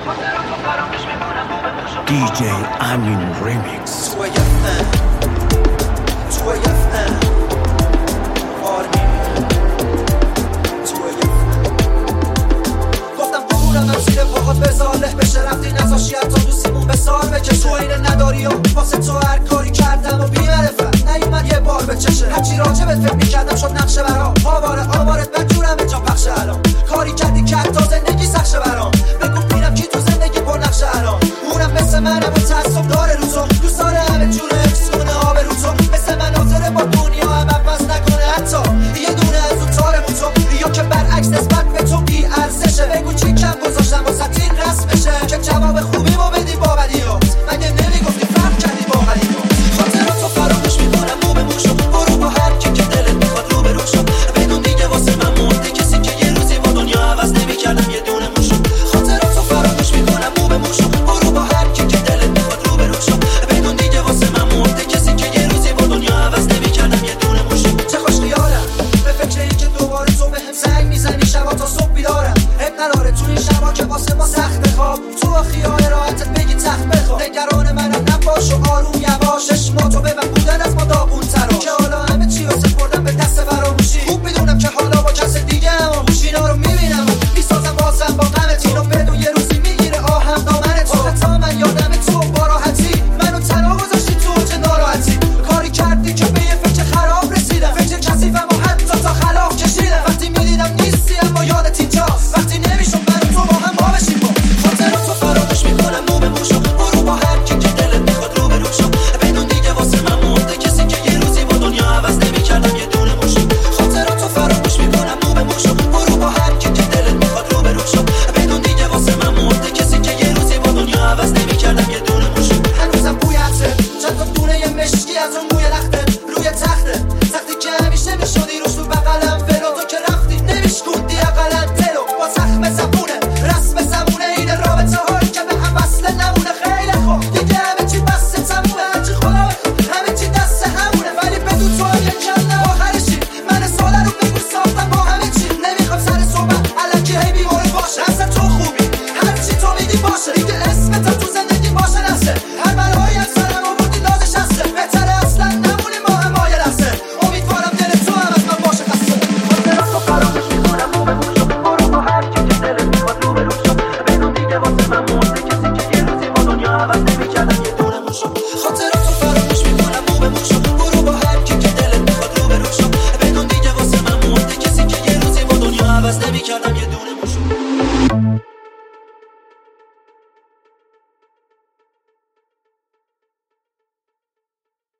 DJ امین ریمیکس. گفتم قبولم زیر پاهات بزاله بشه رفتی نزاشی حتی دوستیمون به سال بکشه تو اینه نداری و واسه تو هر کاری کردم و بی‌معرفت نیومد یه بار بچشه هرچی راجبت فکر میکردم شد نقشه برام آوارت بجورم به جا پخشه الان کاری کردی که تا زندگی سخشه برام بگو ببینم کی تو زندگی پر نقشه الان اونم مثل منم و تعصب داره روزو دوست داره همه جونه افسونه آب روزو مثل من حاضره با دنیا هم عوض نکنه حتی یه دونه از اون تاره موتو یا که برعکس نسبت به تو بی ارزشه بگو چی کم گذاشتم واسه این رسم بشه که جواب خوبی ما بدی با بدیات مگه نمیگفتی فرق کردی با غریبات خاطراتو فراموش میکنم مو به موشو برو با هر کی که دلت میخواد رو به رو شو بدون دیگه واسه من مرده کسی که یه روزی با دنیا عوض نمیکردم یه دونه موشو خاطراتو فراموش میکنم مو به موشو برو با هر کی که دلت میخواد رو به رو شو بدون دیگه واسه من مرده کسی که یه روزی با دنیا عوض نمیکردم یه دونه موشو چه خوش خیالم به فکر اینکه دوباره تو بهم زنگ میزنی شبا تا صبح بیدارم اب نداره تو این شبا که واسه ما سخت خواب تو خیال راحتت بگی تخت بخواب نگران منم نباش و آروم یواش چشماتو ببن بودن از ما داغون تراش که حالا همه چی رو سپردم به دست فراموشی خوب میدونم که حالا با کس دیگه هم اینا رو میبینم و میسازم بازم با غمت اینو بدون یه روزی میگیره آهم دامن تو تا من یادم تو با راحتی منو تنها گذاشتی تو اوج ناراحتی کاری کردی که به یه فکر خراب رسیدم فکر کثیفم و حتی تا خلاف کشیدم وقتی میدیدم نیستی اما یادت اینجاست وقتی نمیشد من تو با هم ما بشیم خاطراتو فراموش میکنم مو به موشو برو با هر کی که دلت میخواد رو به رو شو بدون دیگه واسه من مرده کسی که یه روزی با دنیا عوض نمیکردم یه دونه موشو خاطراتو فراموش میکنم مو به موشو برو با هر کی که دلت میخواد رو به رو شو بدون دیگه واسه من مرده کسی که یه روزی با دنیا عوض نمیکردم یه دونه موشو هنوزم بوی عطره چند تا دونه یه مشکی از اون بوی لخته روی تخته سختی که همیشه میشدی روش تو بغلم ولو تو که رفتی نمیشکوندی اقلا دلو با زخم زبونه رسم زمونه این رابطه هایی که به هم وصله نمونه خیلی خوب دیگه همه چی بسته تمومه هرچی خدا بخواد همه چی دست همونه ولی بدون تو یه کم آخرشی من ساله رو بگو ساختم با همه چی نمیخوام سر صحبت الکی هی بیماره باشه اصلا تو خوبی هرچی تو میگی باشه دیگه اسمت تو زندگی باشه نسه هر بلایی از سرم آوردی لازش هسته بهتره اصلا نمونی ما هم مایه لحظه امیدوارم دل تو هم از من باشه خسته خاطراتو فراموش میکنم مو به موشو برو با هر کی که دلت میخواد رو به رو شو بدون دیگه واسه من مرده کسی که یه روزی با دنیا عوض نمیکردم یه دونه موشو خاطراتو فراموش میکنم مو به موشو برو با هر کی که دلت میخواد رو به رو شو بدون دیگه واسه من مرده کسی که یه روزی با دنیا عوض نمیکردم یه دونه موشو